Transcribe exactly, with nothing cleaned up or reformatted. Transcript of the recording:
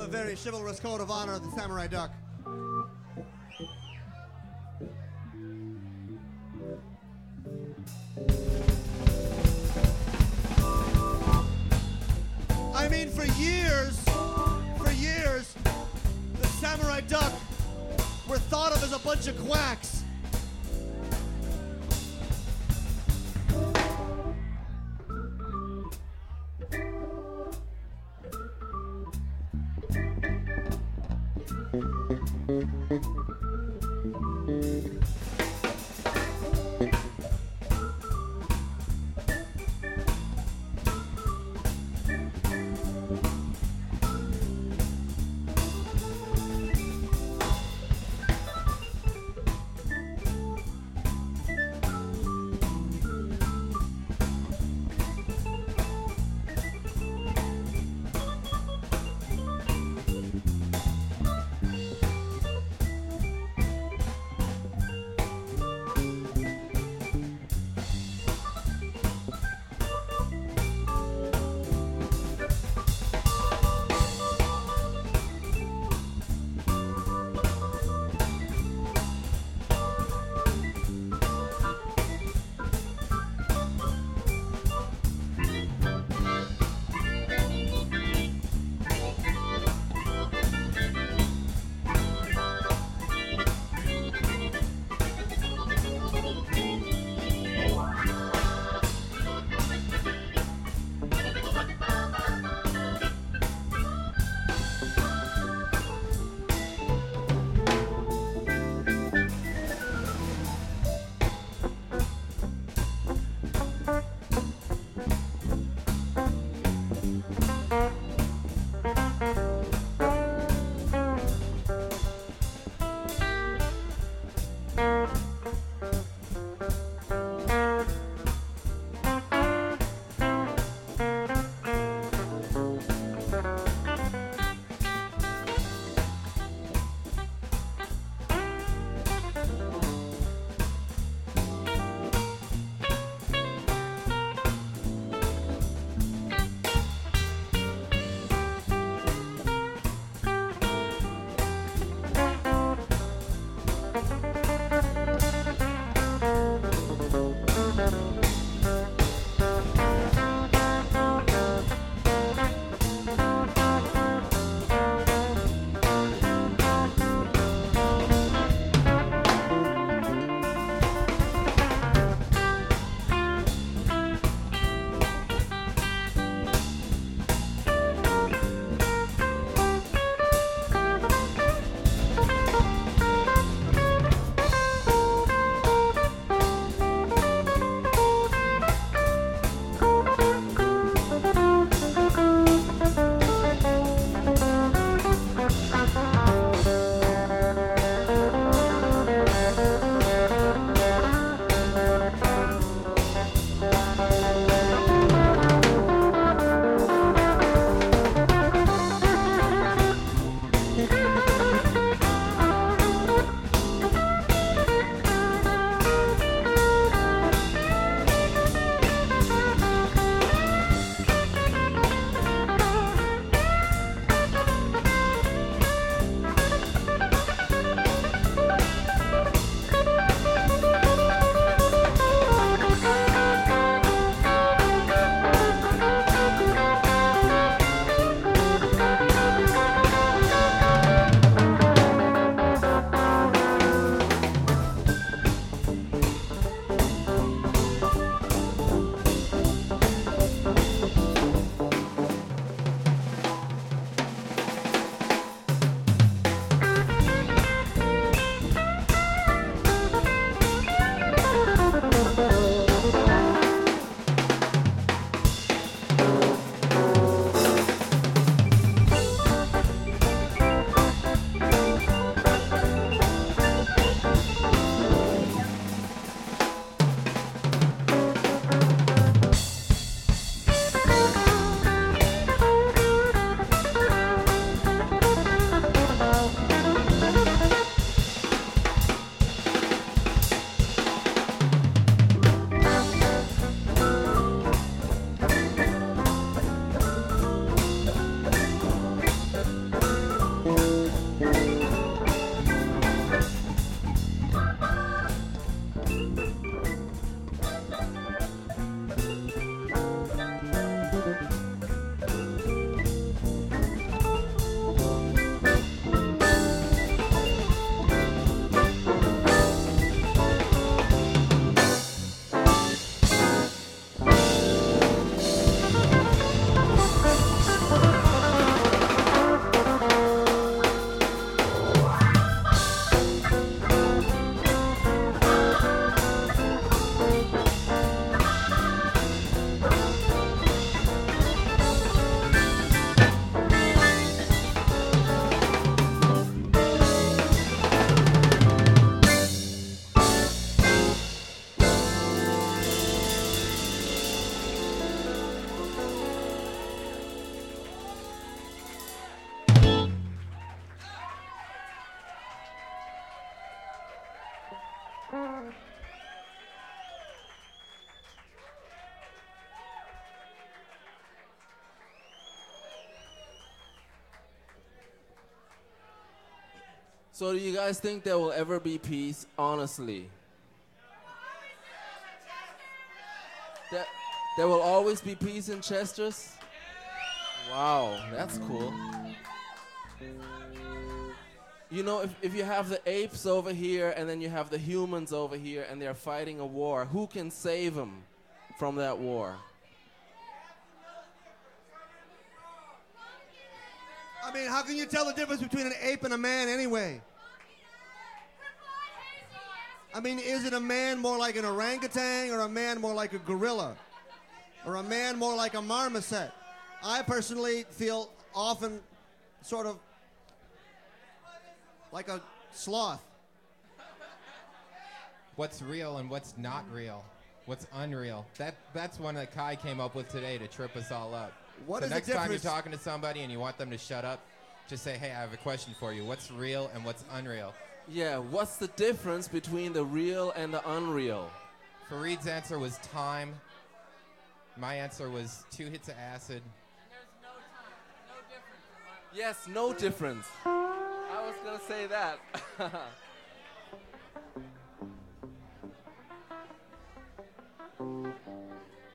a very chivalrous code of honor of the Samurai Duck. I mean, for years, for years, the Samurai Duck were thought of as a bunch of quacks. So do you guys think there will ever be peace, honestly? That there will always be peace in Chester's? Wow, that's cool. You know, if, if you have the apes over here and then you have the humans over here and they're fighting a war, who can save them from that war? I mean, how can you tell the difference between an ape and a man anyway? I mean, is it a man more like an orangutan or a man more like a gorilla? Or a man more like a marmoset? I personally feel often sort of like a sloth. What's real and what's not real? What's unreal? That That's one that Kai came up with today to trip us all up. What so is the next time you're difference- talking to somebody and you want them to shut up, just say, hey, I have a question for you. What's real and what's unreal? Yeah, what's the difference between the real and the unreal? Fareed's answer was time. My answer was two hits of acid. Yes, no difference. I was gonna say that.